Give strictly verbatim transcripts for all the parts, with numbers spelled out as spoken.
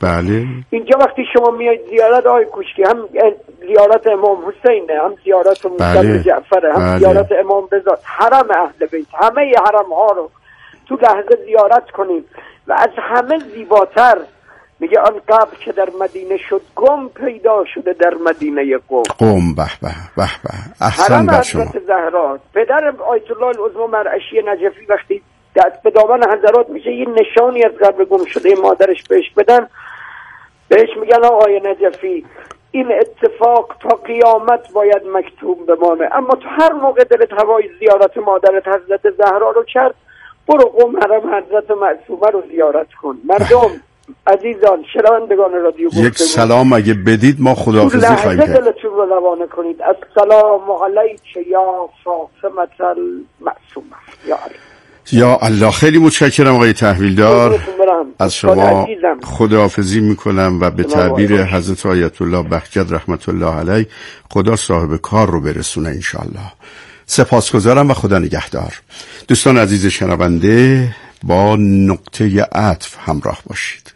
بله. اینجا وقتی شما میاید زیارت آقای کوشکی، هم زیارت امام حسینه، هم زیارت موسی بله. جعفره، هم بله. زیارت امام رضا، حرم اهل بیت، همه حرم ها رو تو لحظه زیارت کنیم و از همه زیباتر میگه آن قبر که در مدینه شد گم پیدا شده در مدینه قم. قم. به به به به. احسن بر شما. حضرت زهرا پدر آیت الله العظمی مرعشی نجفی وقتی دست به دامن حضرات میشه یه نشانی از قبر گم شده مادرش بهش بدن، بهش میگن آقای نجفی این اتفاق تا قیامت باید مکتوب بمانه، اما تو هر موقع دلت هوای زیارت مادرت حضرت زهرا رو کرد برو قم حرم حضرت معصومه رو زیارت کن. مردم عزیزان شنوندگان رادیو گفتگو، یک سلام اگه بدید ما خداحافظی خواهیم کرد. دلتون رو روانه کنید. السلام علیک یا فاطمه المعصومه. یا علی. یا الله. خیلی متشکرم آقای تحویلدار، از شما خداحافظی میکنم و به تعبیر حضرت آیت الله بهجت رحمت الله علیه خدا صاحب کار رو برسونه انشالله. سپاسگزارم و خدا نگهدار. دوستان عزیز شنونده، با نقطه عطف همراه باشید.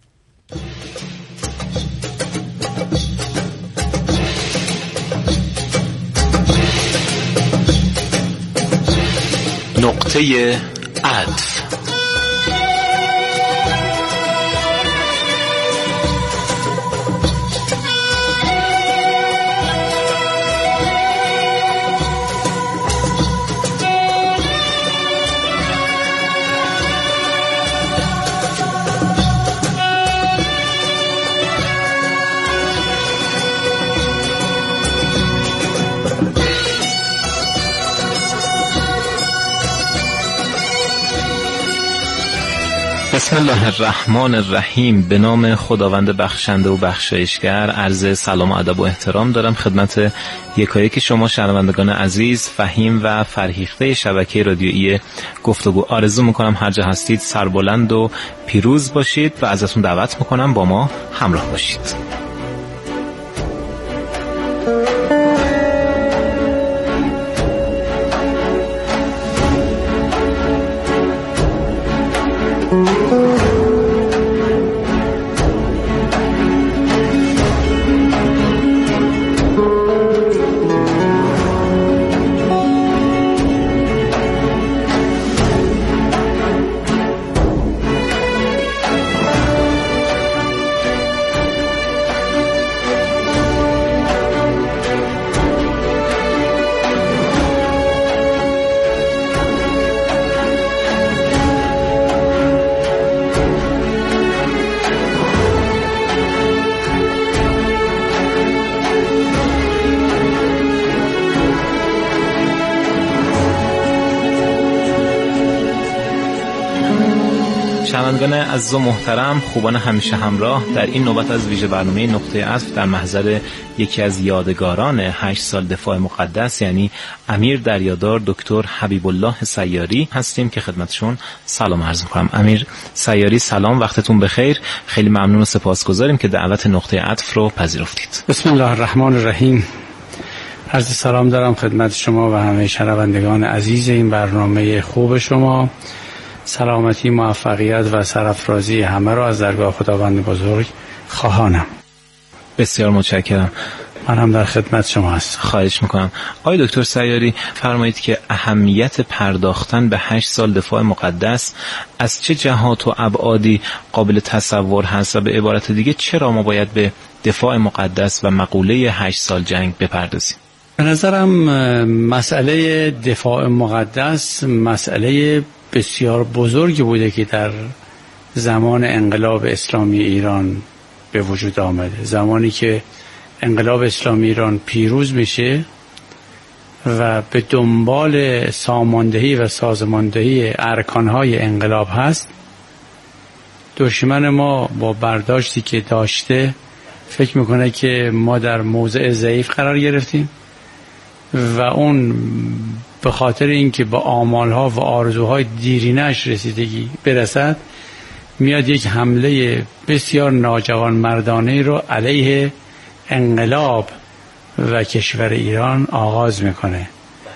نقطه عطف. بسم الله الرحمن الرحیم. به نام خداوند بخشنده و بخشایشگر. عرض سلام و ادب و احترام دارم خدمت یکایک شما شنوندگان عزیز، فهیم و فرهیخته شبکه رادیویی گفتگو. آرزو میکنم هر جا هستید سربلند و پیروز باشید و ازتون دعوت میکنم با ما همراه باشید. شنوندگان عزیز و محترم، خوبان همیشه همراه، در این نوبت از ویژه برنامه نقطه عطف در محضر یکی از یادگاران هشت سال دفاع مقدس، یعنی امیر دریادار دکتر حبیب الله سیاری هستیم که خدمتشون سلام عرض می‌کنم. امیر سیاری سلام، وقتتون بخیر. خیلی ممنون و سپاسگزاریم که دعوت نقطه عطف رو پذیرفتید. بسم الله الرحمن الرحیم. عرض سلام دارم خدمت شما و همه شنوندگان عزیز این برنامه خوب شما. سلامتی، موفقیت و سرافرازی همه را از درگاه خداوند بزرگ خواهانم. بسیار متشکرم. من هم در خدمت شما هستم. خواهش میکنم. آقای دکتر سیاری، فرمایید که اهمیت پرداختن به هشت سال دفاع مقدس از چه جهات و ابعادی قابل تصور هست و به عبارت دیگه چرا ما باید به دفاع مقدس و مقوله هشت سال جنگ بپردازیم؟ به نظرم مسئله دفاع مقدس مسئله بسیار بزرگی بوده که در زمان انقلاب اسلامی ایران به وجود آمده. زمانی که انقلاب اسلامی ایران پیروز میشه و به دنبال ساماندهی و سازماندهی ارکانهای انقلاب هست، دشمن ما با برداشتی که داشته فکر میکنه که ما در موضع ضعیف قرار گرفتیم و اون به خاطر اینکه با آمالها و آرزوهای دیرینه‌اش رسیدگی برسد، میاد یک حمله بسیار ناجوان مردانه رو علیه انقلاب و کشور ایران آغاز میکنه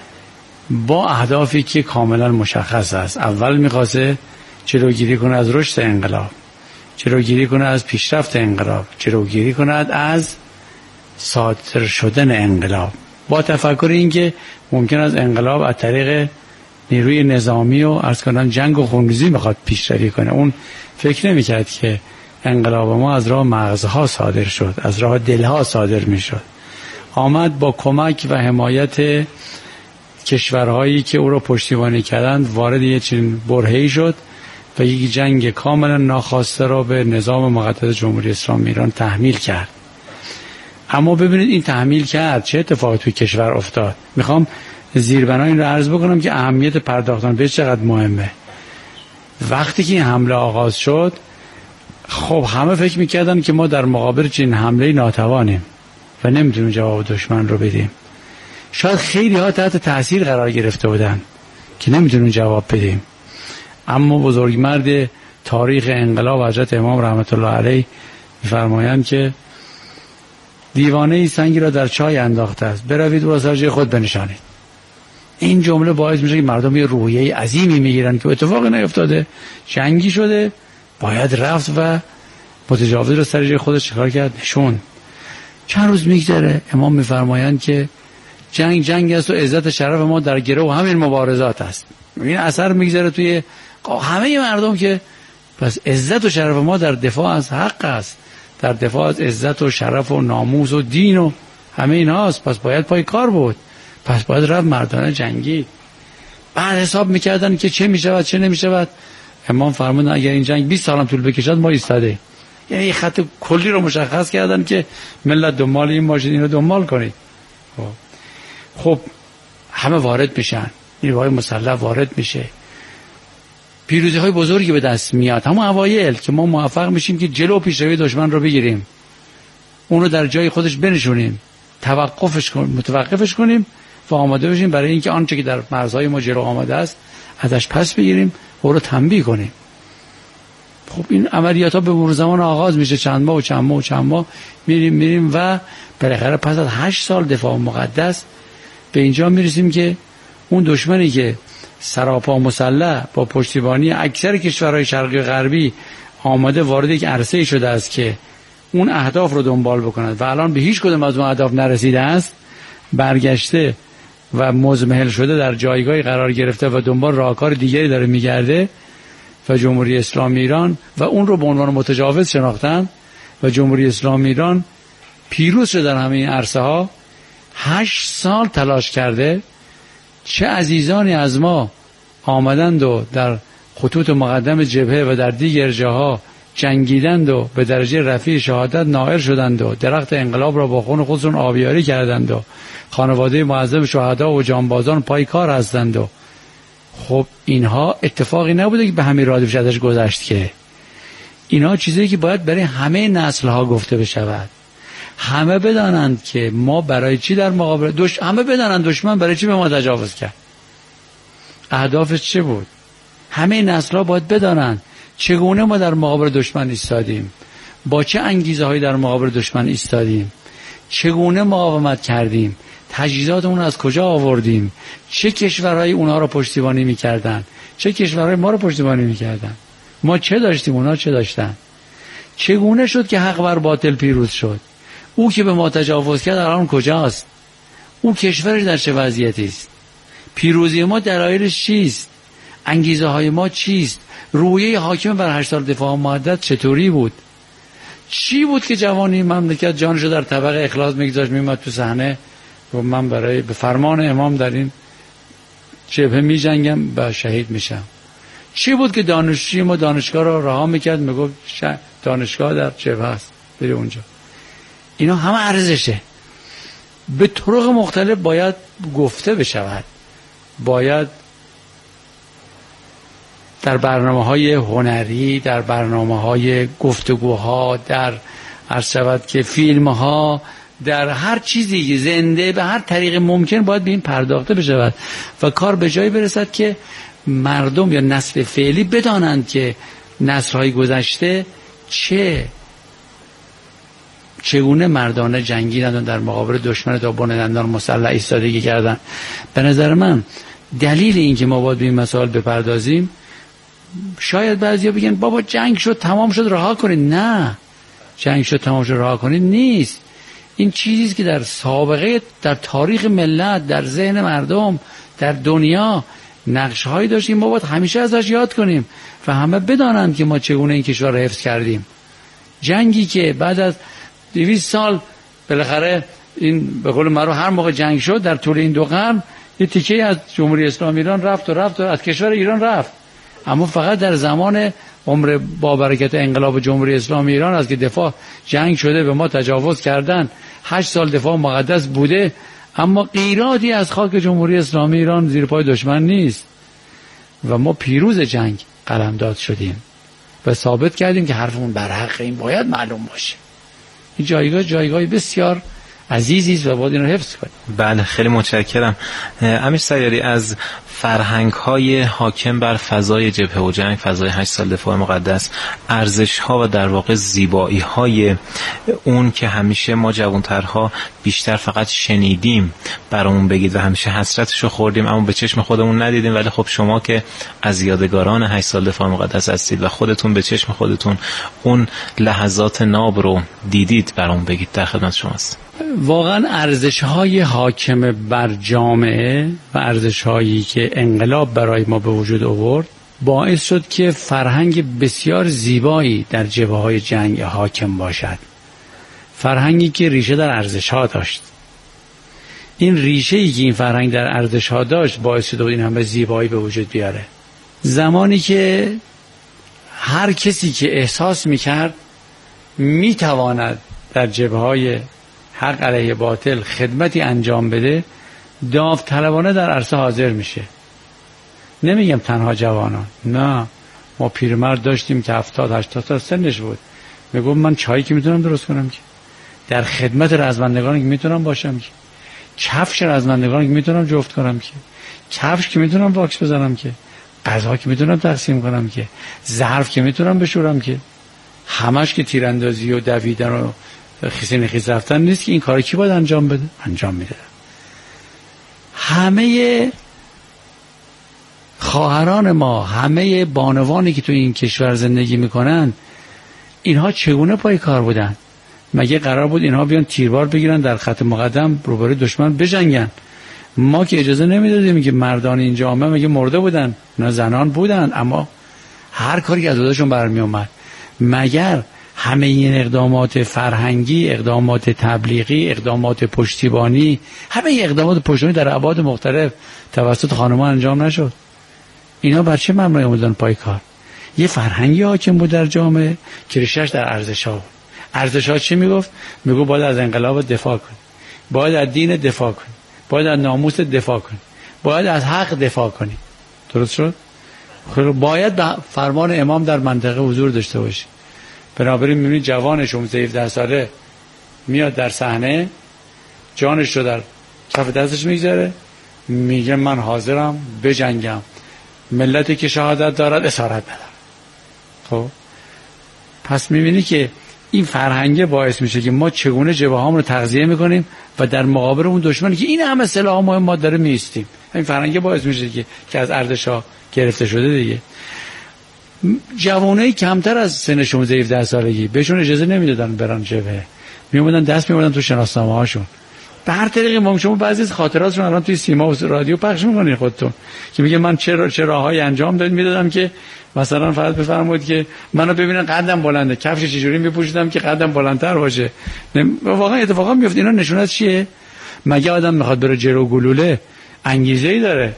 با اهدافی که کاملا مشخص است. اول میخواسته جلوگیری کنه از رشد انقلاب، جلوگیری کند از پیشرفت انقلاب، جلوگیری کند از صادر شدن انقلاب، با تفکر اینکه ممکن است انقلاب از طریق نیروی نظامی و عرض کنم جنگ و خونریزی میخواد پیشروی کنه. اون فکر نمیکرد که انقلاب ما از راه مغزها صادر شد، از راه دلها صادر میشد. آمد با کمک و حمایت کشورهایی که او را پشتیبانی کردند وارد یه چنین برهه‌ای شد و یک جنگ کاملا ناخواسته را به نظام مقدس جمهوری اسلامی ایران تحمیل کرد. اما ببینید این تحمیل کرد چه اتفاقی توی کشور افتاد. میخوام زیربنای این رو عرض بکنم که اهمیت پرداختن بهش چقدر مهمه. وقتی که این حمله آغاز شد، خب همه فکر میکردن که ما در مقابل چنین حمله ناتوانیم و نمیتونیم جواب دشمن رو بدیم. شاید خیلی ها تحت تاثیر قرار گرفته بودن که نمیتونیم جواب بدیم. اما بزرگمرد تاریخ انقلاب حضرت امام رحمت الله علیه میفرمایند که دیوانه ای سنگی را در چای انداخته است، بروید او را سر جای خود بنشانید. این جمله باعث میشه که مردم یه روحیه عظیمی میگیرن که اتفاقی نیفتاده، جنگی شده، باید رفت و متجاوز را سر جای خودش چیکار کرد؟ نشون. چند روز میگذره امام میفرمایند که جنگ جنگ است و عزت شرف ما در گره و همین مبارزات است. این اثر میگذره توی همه مردم که پس عزت و شرف ما در دفاع از حق است، در دفاع از عزت و شرف و ناموس و دین و همه اینا است. پس باید پای کار بود، پس باید رفت مردانه جنگی. بعد حساب میکردن که چه میشود چه نمیشود. امام فرمودن اگر این جنگ بیست سال هم طول بکشد ما ایستاده. یعنی این خط کلی رو مشخص کردن که ملت دنبال این باشید، این رو دنبال کنید. خب, خب همه وارد میشن، نیروهای مسلح وارد میشه، پیروزی های بزرگی به دست میاد. همون اوایل که ما موفق میشیم که جلو پیشروی دشمن رو بگیریم، اون رو در جای خودش بنشونیم، توقفش کنیم، متوقفش کنیم و آماده بشیم برای اینکه آنچه که در مرزهای ما جلو آماده است ازش پس بگیریم و او رو تنبیه کنیم. خب این عملیات ها به مرور زمان آغاز میشه، چند ماه و چند ماه و چند ماه میریم میریم و بالاخره پس از هشت سال دفاع مقدس به اینجا میرسیم که اون دشمنی که سراپا مسلح با پشتیبانی اکثر کشورهای شرقی و غربی آماده وارد یک عرصه‌ای شده است که اون اهداف رو دنبال بکند و الان به هیچ کدوم از اون اهداف نرسیده است، برگشته و مزمحل شده در جایگاهی قرار گرفته و دنبال راهکار دیگری داره میگرده و جمهوری اسلامی ایران و اون رو به عنوان متجاوز شناختن و جمهوری اسلامی ایران پیروز شده در همه این عرصه ها. هشت سال تلاش کرده، چه عزیزانی از ما آمدند و در خطوط مقدم جبهه و در دیگر جاها جنگیدند و به درجه رفیع شهادت نائل شدند و درخت انقلاب را با خون خودشون آبیاری کردند و خانواده معظم شهدا و جانبازان پای کار هستند. و خب اینها اتفاقی نبوده که به همین راحتی بشه ازش گذشت، که اینها چیزی که باید برای همه نسل‌ها گفته بشود. همه بدانند که ما برای چی در مقابل دش... همه بدانند دشمن برای چی به ما تجاوز کرد، اهدافش چه بود. همه نسل‌ها باید بدانند چگونه ما در مقابل دشمن ایستادیم، با چه انگیزه هایی در مقابل دشمن ایستادیم، چگونه مقاومت کردیم، تجهیزاتمون از کجا آوردیم، چه کشورهایی اونها را پشتیبانی می‌کردن، چه کشورهایی ما را پشتیبانی می‌کردن، ما چه داشتیم اونها چه داشتن، چگونه شد که حق بر باطل پیروز شد. او که به ما تجاوز کرد الان کجاست؟ او کشورش در چه وضعیتی است؟ پیروزی ما دلایلش چیست؟ انگیزه های ما چیست؟ رویه حاکم بر هشت سال دفاع مقدس چطوری بود؟ چی بود که جوانی مملکت جانشو در طبق اخلاص میگذاشت میمد تو صحنه و من برای به فرمان امام در این جبهه میجنگم و شهید میشم؟ چی بود که دانشجوی ما دانشگاه رو رها میکرد میگفت دانشگاه در جبهه است بری اونجا؟ اینا همه ارزشه، به طرق مختلف باید گفته بشود، باید در برنامه‌های هنری، در برنامه‌های گفتگوها، در عرض شود که فیلم‌ها، در هر چیزی زنده به هر طریق ممکن باید به این پرداخته بشود و کار به جایی برسد که مردم یا نسل فعلی بدانند که نسل‌های گذشته چه چگونه مردانه جنگیدند و در مقابل دشمن تا بن دندان مسلح ایستادگی کردند. به نظر من دلیل این که ما باید به این مسائل بپردازیم شاید بعضیا بگن بابا جنگ شد تمام شد رها کنید. نه، جنگ شد تمام شد رها کنید نیست. این چیزی که در سابقه، در تاریخ ملت، در ذهن مردم، در دنیا نقشهایی داشتیم. ما باید همیشه ازش یاد کنیم و همه بدانند که ما چگونه این کشور را حفظ کردیم. جنگی که بعد از دویست سال بالاخره این به قول معروف هر موقع جنگ شد در طول این دو قرن یه تیکه از جمهوری اسلامی ایران رفت و رفت و از کشور ایران رفت، اما فقط در زمان عمر با برکت انقلاب جمهوری اسلامی ایران از که دفاع جنگ شده به ما تجاوز کردن، هشت سال دفاع مقدس بوده، اما قیراتی از خاک جمهوری اسلامی ایران زیر پای دشمن نیست و ما پیروز جنگ قلمداد شدیم و ثابت کردیم که حرفمون بر حق. این باید معلوم باشه. این جایگاه جایگاهی بسیار عزیزی است و باید این رو حفظ کنیم. بله، خیلی متشکرم. امیر سیاری، از فرهنگ‌های حاکم بر فضای جبهه و جنگ، فضای هشت سال دفاع مقدس، ارزش‌ها و در واقع زیبایی‌های اون که همیشه ما جوان‌ترها بیشتر فقط شنیدیم برامون بگید و همیشه حسرتشو خوردیم اما به چشم خودمون ندیدیم، ولی خب شما که از یادگاران هشت سال دفاع مقدس هستید و خودتون به چشم خودتون اون لحظات ناب رو دیدید، برامون بگید. در خدمت شماست. واقعا ارزش‌های حاکم بر جامعه و ارزش‌هایی که انقلاب برای ما به وجود آورد باعث شد که فرهنگ بسیار زیبایی در جبهه‌های جنگ حاکم باشد. فرهنگی که ریشه در ارزش‌ها داشت. این ریشه‌ای که این فرهنگ در ارزش‌ها داشت باعث شد این همه زیبایی به وجود بیاره. زمانی که هر کسی که احساس می‌کرد می‌تواند در جبهه‌های حق علیه باطل خدمتی انجام بده، داوطلبانه در عرصه حاضر میشه. نمیگم تنها جوانان، نه، ما پیرمرد داشتیم که هفتاد هشتاد سال سنش بود، میگم من چایی که میتونم درست کنم، که در خدمت رزمندگان که میتونم باشم، که کفش رزمندگان که میتونم جفت کنم، که کفش که میتونم واکس بزنم، که غذا که میتونم تقسیم کنم، که ظرف که میتونم بشورم، که همش که تیراندازی و دویدن و خیسی نخیز رفتن نیست که این کاری کی باید انجام بده؟ انجام میده. همه خواهران ما، همه بانوانی که تو این کشور زندگی میکنن، اینها چگونه پای کار بودن؟ مگه قرار بود اینها بیان تیربار بگیرن در خط مقدم روبروی دشمن بجنگن؟ ما که اجازه نمیدادیم که مردان این جامعه مگه مرده بودن؟ نه، زنان بودن، اما هر کاری که از خودشون برمی اومد. مگر همه این اقدامات فرهنگی، اقدامات تبلیغی، اقدامات پشتیبانی، همه این اقدامات پشتیبانی در ابعاد مختلف توسط خانمان انجام نشد؟ اینا بر چه مبنای اومدن پای کار؟ یه فرهنگی حاکم بود در جامعه که ریشش در ارزش‌ها بود. ارزش‌ها چی میگفت؟ میگو باید از انقلاب دفاع کنی، باید از دین دفاع کنی، باید از ناموس دفاع کنی، باید از حق دفاع کنی. درست شد؟ باید به فرمان امام در منطقه حضور داشته باشی. بنابراین میبینی جوان هفده ساله میاد در صحنه، جانش رو در کف دستش میگذاره، میگه من حاضرم بجنگم، ملتی که شهادت دارد اسارت ندارد. خب پس میبینی که این فرهنگه باعث میشه که ما چگونه جبهه‌هامون رو تغذیه میکنیم و در مقابل اون دشمنی که این همه سلاح مهم ما داره میستیم. این فرهنگه باعث میشه که که از ارزش‌ها گرفته شده دیگه. جوانایی کمتر از سن شانزده هفده سالگی بهشون اجازه نمیدادن برن جبهه، میومدن دست میوردن تو شناسنامه هاشون. به هر طریقی ما شما بعضی از خاطراتشون الان توی سیما و رادیو پخش میکنین خودتون، که میگه من چه چه راههایی انجام داد میدادم که مثلا فرض بفرمایید که منو ببینن قدم بلنده، کفش چجوری میپوشیدم که قدم بلندتر باشه. واقعا اتفاقا میفته. اینا نشونه از چیه؟ مگه آدم میخواد بره جلو گلوله انگیزه‌ای داره؟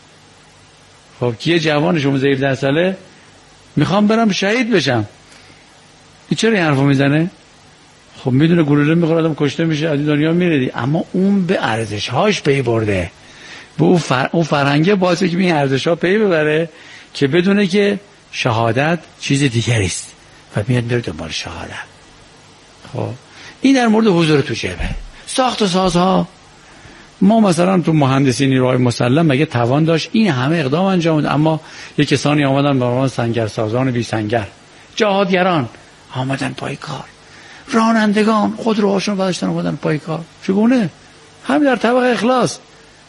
خب کیه جوان شانزده هفده ساله میخوام برم شهید بشم، این چرا این حرفو میزنه؟ خب میدونه گلوله میخوره آدم کشته میشه، از دنیا میره دی. اما اون به ارزش‌هاش پی برده، به اون فر... اون فرهنگه باعثه که این ارزش‌ها پی ببره که بدونه که شهادت چیز دیگری است و میاد میره دنبال شهادت. خب این در مورد حضور تو جبهه. ساخت و سازها، ما مثلا تو مهندسی نیروهای مسلح مگه توان داشت این همه اقدام انجام بده؟ اما یک کسانی آمدن به عنوان سنگرسازان بی سنگر، جهادگران آمدن پای کار، رانندگان خودروهاشون برداشتن آمدن پای کار. چگونه؟ همین در طبق اخلاص.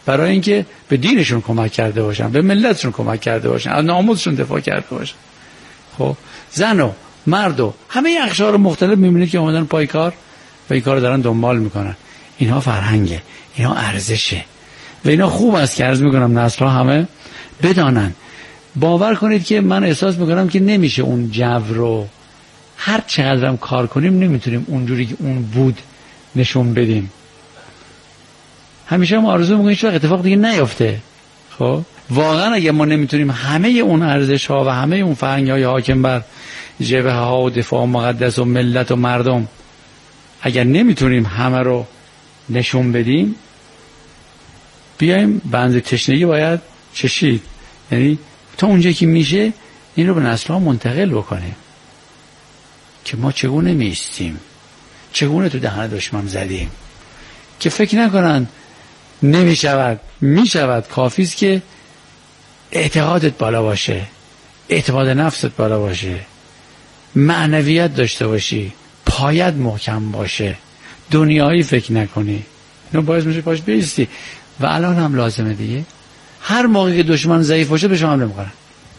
برای اینکه به دینشون کمک کرده باشن، به ملتشون کمک کرده باشن، از ناموسشون دفاع کرده باشن. خب زن و مرد و همه اقشار مختلف میبینید که اومدن پای کار و این کار دارن دنبال میکنن. اینها فرهنگه، اینها ارزشه و اینا خوب است که عرض میکنم نسل‌ها همه بدانن. باور کنید که من احساس میکنم که نمیشه اون جو رو هر چقدرم کار کنیم نمیتونیم اونجوری که اون بود نشون بدیم. همیشه ما آرزو میکنیم هیچ وقت اتفاق دیگه نیفته. خب واقعا اگه ما نمیتونیم همه اون ارزش ها و همه اون فرهنگ های حاکم بر جبهه ها و دفاع مقدس و ملت و مردم اگر نمیتونیم همه رو نشون بدیم، بیایم بند تشنگی باید چشید. یعنی تا اونجایی که میشه این رو به نسل‌ها منتقل بکنیم که ما چگونه میستیم، چگونه تو دهن دشمن زدیم، که فکر نکنن نمیشود، میشود. کافیست که اعتقادت بالا باشه، اعتماد نفست بالا باشه، معنویت داشته باشی، پایت محکم باشه، دنیایی فکر نکنی. اینو باعث میشه پاش بیستی. و الان هم لازمه دیگه. هر موقعی که دشمن ضعیف باشه به شما حمله میکنن.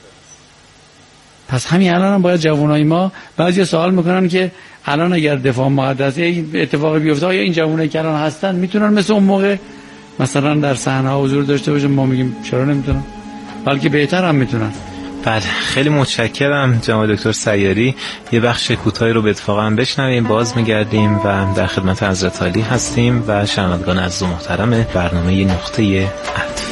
پس همین الان هم باید جوانای ما، بعضی سوال میکنن که الان اگر دفاع مقدس اتفاقی بیفته آیا این جوانایی که الان هستن میتونن مثل اون موقع مثلا در صحنه ها حضور داشته باشن؟ ما میگیم چرا نمیتونن، بلکه بهتر هم میتونن. بله خیلی متشکرم جناب دکتر سیاری. یه بخش کوتاهی رو به اتفاقا بشنویم، باز میگردیم و در خدمت حضرت عالی هستیم و شنوندگان عزیز و محترم برنامه نقطه عطف.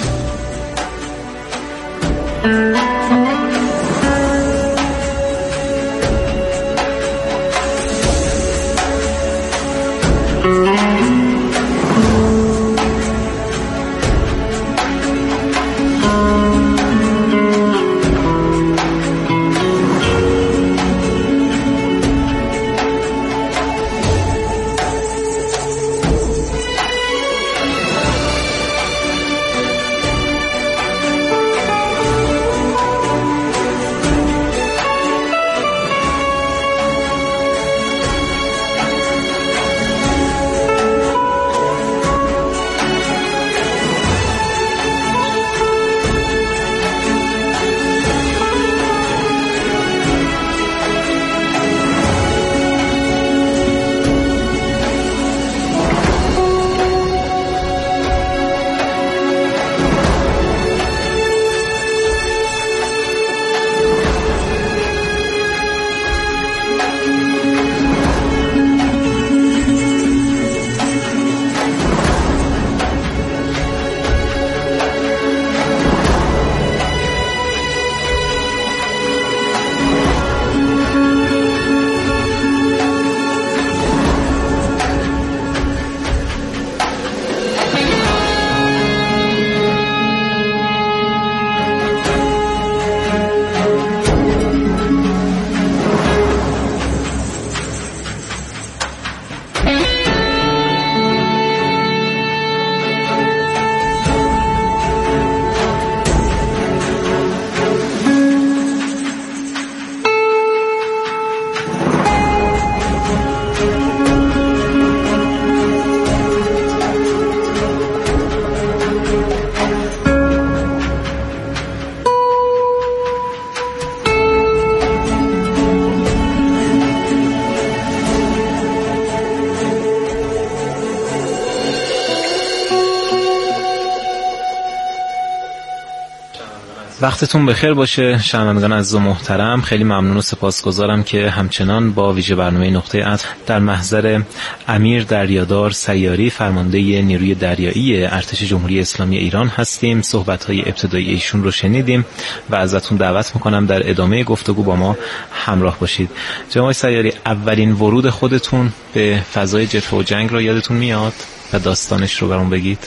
وقتتون بخیر باشه شنوندگان عزیز و محترم. خیلی ممنون و سپاسگزارم که همچنان با ویژه برنامه نقطه عطف در محضر امیر دریادار سیاری فرمانده نیروی دریایی ارتش جمهوری اسلامی ایران هستیم. صحبت‌های ابتدایی ایشون رو شنیدیم و ازتون دعوت میکنم در ادامه گفتگو با ما همراه باشید. جناب سیاری، اولین ورود خودتون به فضای جبهه و جنگ رو یادتون میاد و داستانش رو برام بگید؟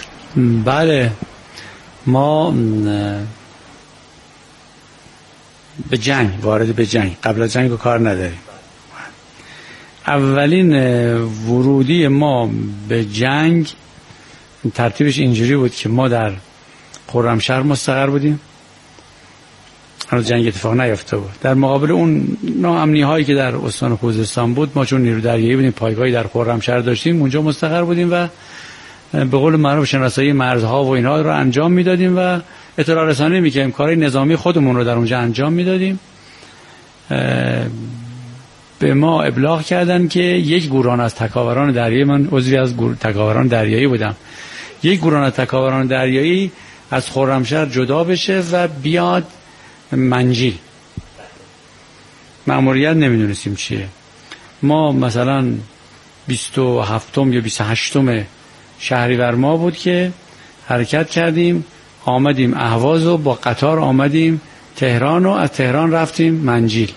بله، ما به جنگ وارد به جنگ قبل از جنگ رو کار نداریم. اولین ورودی ما به جنگ ترتیبش اینجوری بود که ما در خرمشهر مستقر بودیم، هنوز جنگ اتفاق نیفته بود. در مقابل اون ناامنی هایی که در استان خوزستان بود، ما چون نیرو دریایی بودیم، پایگاهی در خرمشهر داشتیم، اونجا مستقر بودیم و به قول معروف شناسایی مرزها و اینها رو انجام میدادیم و اطلاع رسانی میکردیم، کارهای نظامی خودمون رو در اونجا انجام میدادیم. به ما ابلاغ کردن که یک گروه از تکاوران دریایی، من عضوی از تکاوران دریایی بودم، یک گروه از تکاوران دریایی از خرمشهر جدا بشه و بیاد منجیل. مأموریت نمیدونستیم چیه. ما مثلا بیست و هفتم یا بیست و هشتم شهریور ما بود که حرکت کردیم، آمدیم اهواز و با قطار آمدیم تهران و از تهران رفتیم منجیل.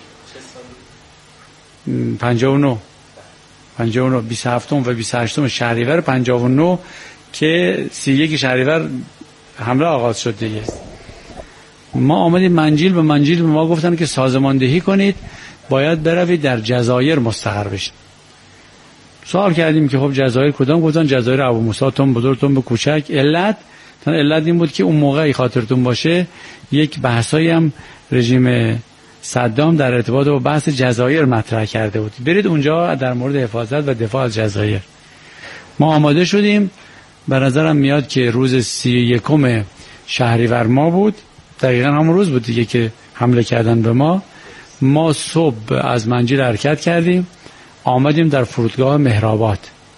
پنجاه و نه پنجاه و نه بیست و هفتم و بیست و هشتم شهریور پنجاه و نه که سی و یک شهریور حمله آغاز شد دیگه. ما آمدیم منجیل. به منجیل به ما گفتن که سازماندهی کنید، باید بروید در جزایر مستقر بشید. سوال کردیم که خب جزایر کدام؟ گفتن جزایر ابو موسی، تون بزرگ تون به کوچک. علت تن علت این بود که اون موقعی خاطرتون باشه یک بحثایی هم رژیم صدام در ارتباط با بحث جزایر مطرح کرده بود، برید اونجا در مورد حفاظت و دفاع از جزایر. ما آماده شدیم. به نظرم میاد که روز سی و یکم شهریور ما بود، دقیقا همون روز بود دیگه که حمله کردن به ما. ما صبح از منجیل حرکت کردیم، آمدیم در فرودگاه مهرآباد.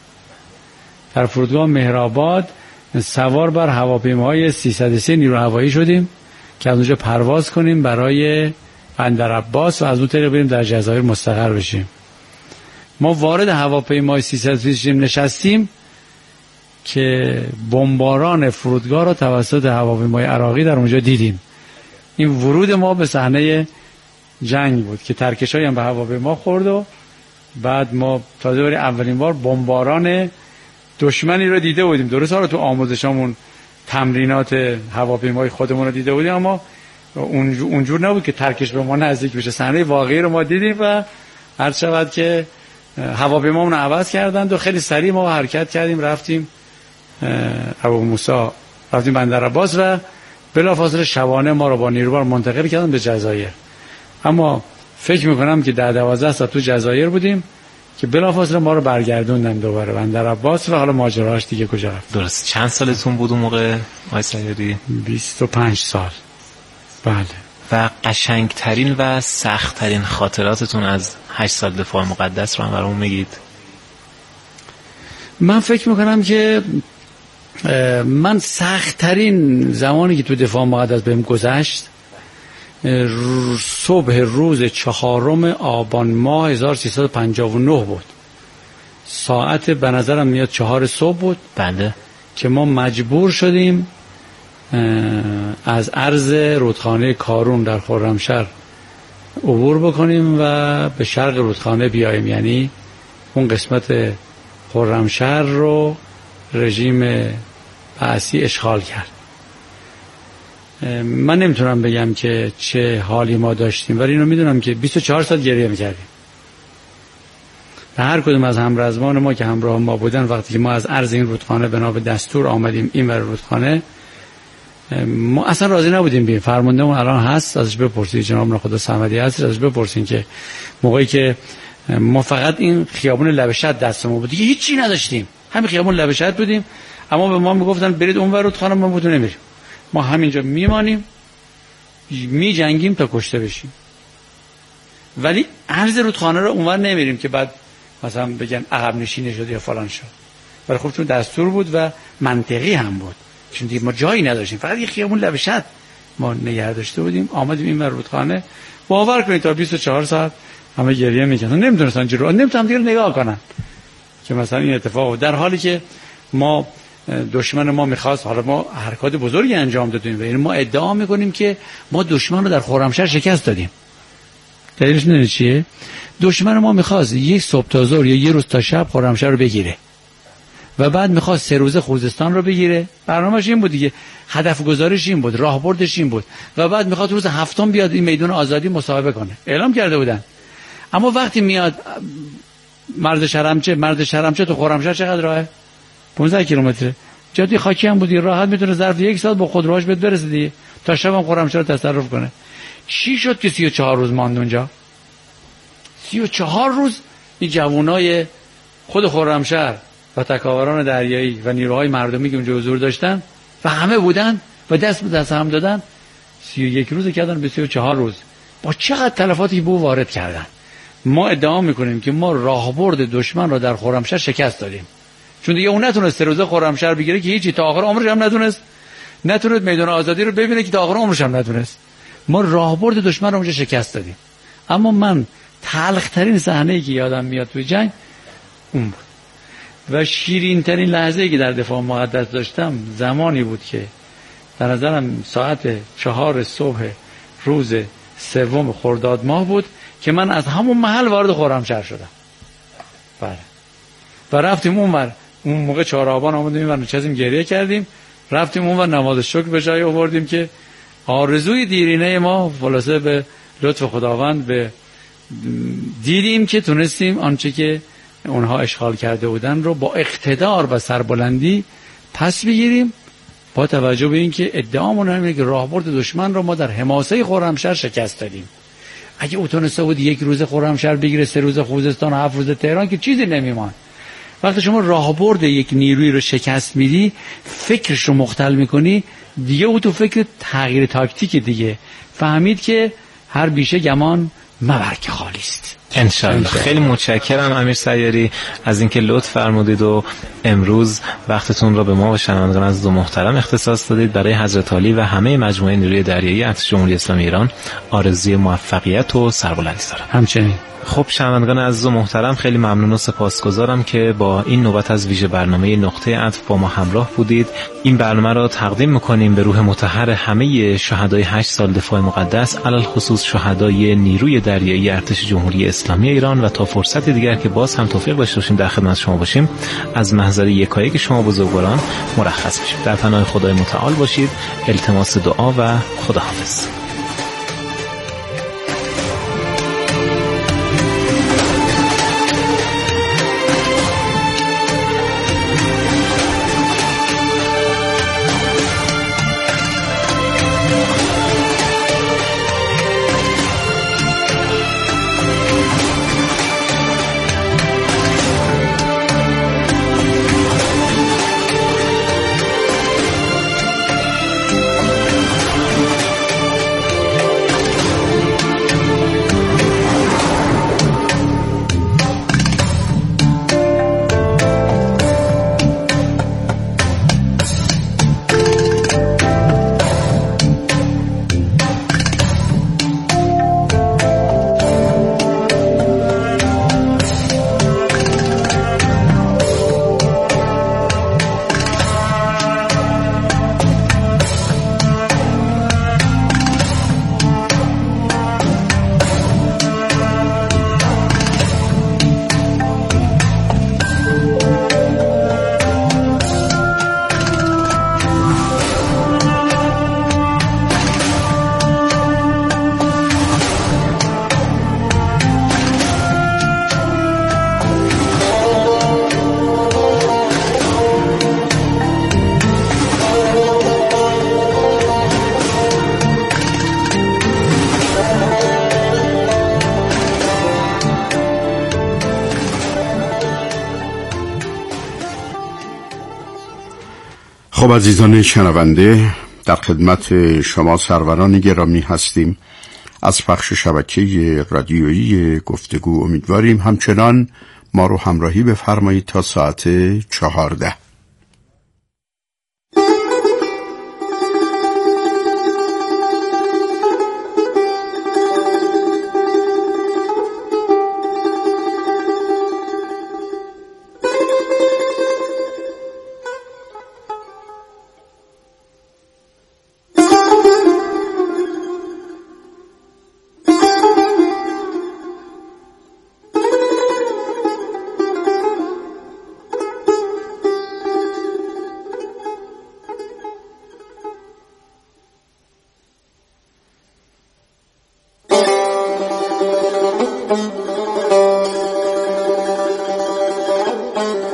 در فرودگاه مهرآباد سوار بر هواپیماهای سیصد و سه نیرو هوایی شدیم که از اونجا پرواز کنیم برای بندرعباس و از اون طریق بریم در جزایر مستقر بشیم. ما وارد هواپیمای سیصد و سه نشستیم که بمباران فرودگاه را توسط هواپیمای عراقی در اونجا دیدیم. این ورود ما به صحنه جنگ بود که ترکشایی هم به هواپیما خورد و بعد ما تازه برای اولین بار بمباران دشمنی رو دیده بودیم. درست ها رو تو آموزشامون تمرینات هواپیمای خودمون رو دیده بودیم، اما اونجور نبود که ترکش به ما نزدیک بشه. صحنه واقعی رو ما دیدیم و هر شود که هواپیمامون رو عوض کردند و خیلی سریع ما حرکت کردیم، رفتیم ابو موسی، رفتیم بندرعباس و بلافاصله شبانه ما رو با نیروبر منتقل کردن به جزایر. اما فکر میکنم که در دوازده ساعت تو جزایر بودیم که بلافاصله ما رو برگردوندن دوباره بندرعباس و حالا ماجراش دیگه کجا رفت. درست. چند سالتون بود اون موقع آقای سیاری؟ بیست و پنج سال. بله. و قشنگترین و سختترین خاطراتتون از هشت سال دفاع مقدس رو هم برامون میگید؟ من فکر میکنم که من سختترین زمانی که تو دفاع مقدس بهم گذشت صبح روز چهارم آبان ماه هزار و سیصد و پنجاه و نه بود. ساعت به نظرم میاد چهار صبح بود. بله. که ما مجبور شدیم از عرض رودخانه کارون در خرمشهر عبور بکنیم و به شرق رودخانه بیاییم، یعنی اون قسمت خرمشهر رو رژیم بعثی اشغال کرد. من نمیتونم بگم که چه حالی ما داشتیم، ولی اینو میدونم که بیست و چهار ساعت گریه میکردیم. و هر کدوم از همرزمان ما که همراه ما بودن وقتی که ما از عرض این رودخانه بنا به دستور آمدیم این ور رودخانه، ما اصلا راضی نبودیم بیم. فرماندهمون الان هست، ازش بپرسید، جناب خدا صمدی هست، ازش بپرسین که موقعی که ما فقط این خیابون لبشت دستمون بود دیگه هیچی نداشتیم، همین خیابون لبشت بودیم، اما به ما میگفتن برید اونور رودخانه، ما بودیم نمیریم، ما همینجا میمانیم میجنگیم تا کشته بشیم، ولی عرض رودخانه رو اونور نمیریم که بعد مثلا بگن عقب نشینی شد یا فلان شد. ولی خب چون دستور بود و منطقی هم بود، چون دیگه ما جایی نداشتیم، فقط یه خیابون لبشت ما نگه داشته بودیم، آمدیم این ور رودخانه. باور کنید تا بیست و چهار ساعت همه گریه میکردن، نمیدونستن چی رو، نمیتونن دیگه نگاه کنن که مثلا این اتفاق، در حالی که ما دشمن ما میخواست، حالا ما حرکات بزرگی انجام دادیم و این ما ادعا میکنیم که ما دشمن رو در خرمشهر شکست دادیم. دلیلش میدونید چیه؟ دشمن ما میخواست یک صبح تا ظهر یا یه روز تا شب خرمشهر رو بگیره و بعد میخواست سه روزه خوزستان رو بگیره. برنامه‌اش این بود دیگه، هدف گذاریش این بود، راهبردش این بود، و بعد میخواد روز هفتم بیاد این میدون آزادی مصاحبه کنه. اعلام کرده بودن. اما وقتی میاد مرز شرمچه، مرز شرمچه تو خرمشهر چقدر راهه؟ پانزده کیلومتر. جاده خاکی هم بودی، راحت میتونه ظرف یک ساعت با خودروهاش بهت برسه دیگه، تا شب هم خرمشهر رو تصرف کنه. چی شد که سی و چهار روز ماند اونجا؟ سی و چهار روز این جوانای خود خرمشهر و تکاوران دریایی و نیروهای مردمی که اونجا حضور داشتن و همه بودن و دست به دست هم دادن، سی و یک روز کردن به سی و چهار روز. با چقدر تلفاتی به او وارد کردن. ما ادعا میکنیم که ما راهبرد دشمن را در خرمشهر شکست دادیم، چون دیگه اون نتونست سه روزه خرمشهر بگیره که هیچی، تا آخر عمرش هم نتونست نتونست میدان آزادی رو ببینه که تا آخر عمرش هم نتونست. ما راهبرد دشمن رو اونجا شکست دادیم. اما من تلخ ترین صحنه‌ای که یادم میاد توی جنگ اون بود و شیرین ترین لحظه‌ای که در دفاع مقدس داشتم زمانی بود که در نظرم ساعت چهار صبح روز سوم خرداد ماه بود که من از همون محل وارد خرمشهر شدم. بله. و رفتیم اونور، اون موقع چهار آبان آمدیم و نشستیم گریه کردیم، رفتیم اونور نماز شکر به جای آوردیم که آرزوی دیرینه ما خلاصه به لطف خداوند به دیدیم که تونستیم آنچه که اونها اشغال کرده بودن رو با اقتدار و سربلندی پس بگیریم، با توجه به اینکه ادعامون اینه که راهبرد دشمن رو ما در حماسه خرمشهر شکست دادیم. اگه او تونسته بود یک روز خرمشهر بگیره، سه روز خوزستان و هفت روز تهران که چیزی نمیمان. وقتی شما راهبرد یک نیروی رو شکست میدی، فکرش رو مختل میکنی، دیگه او تو فکر تغییر تاکتیک دیگه فهمید که هر بیشه گمان مبر که خالی است. انشالله. خیلی متشکرم امیر سیاری از اینکه لطف فرمودید و امروز وقتتون را به ما و شنوندگان عزیز و محترم اختصاص دادید. برای حضرت عالی و همه مجموعه نیروی دریایی ارتش جمهوری اسلامی ایران آرزوی موفقیت و سربلندی دارم. همچنین. خب شنوندگان عزیز و محترم، خیلی ممنون و سپاسگزارم که با این نوبت از ویژه برنامه نقطه عطف با ما همراه بودید. این برنامه را تقدیم می‌کنیم به روح مطهر همه شهدای هشت سال دفاع مقدس، علل خصوص شهدای نیروی دریایی ارتش جمهوری اسلامی ایران، و تا فرصت دیگر که باز هم توفیق داشته باشیم در خدمت شما باشیم، از محضر یکایک شما بزرگواران مرخص میشیم. در پناه خدای متعال باشید. التماس دعا و خداحافظ. خب عزیزان شنونده، در خدمت شما سروران گرامی هستیم از پخش شبکه رادیویی گفتگو. امیدواریم همچنان ما رو همراهی بفرمایید تا ساعت چهارده. Thank you.